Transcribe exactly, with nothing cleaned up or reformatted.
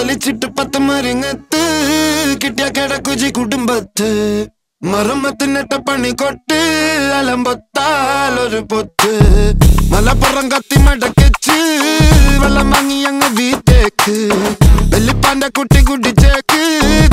വലിച്ചിട്ട് പത്ത് മരിങ്ങത്ത് കിട്ടിയ കിടക്കുജി കുടുംബത്ത് മറമത്തിനിട്ട പണി കൊട്ട് അലമ്പൊത്താലൊരു പൊത്ത് മലപ്പുറം കത്തി മടക്കിച്ച് വെള്ളം വാങ്ങി അങ്ങ് വീട്ടേക്ക് വെല്ലിപ്പാന്റെ കുട്ടി കുടിച്ചേക്ക്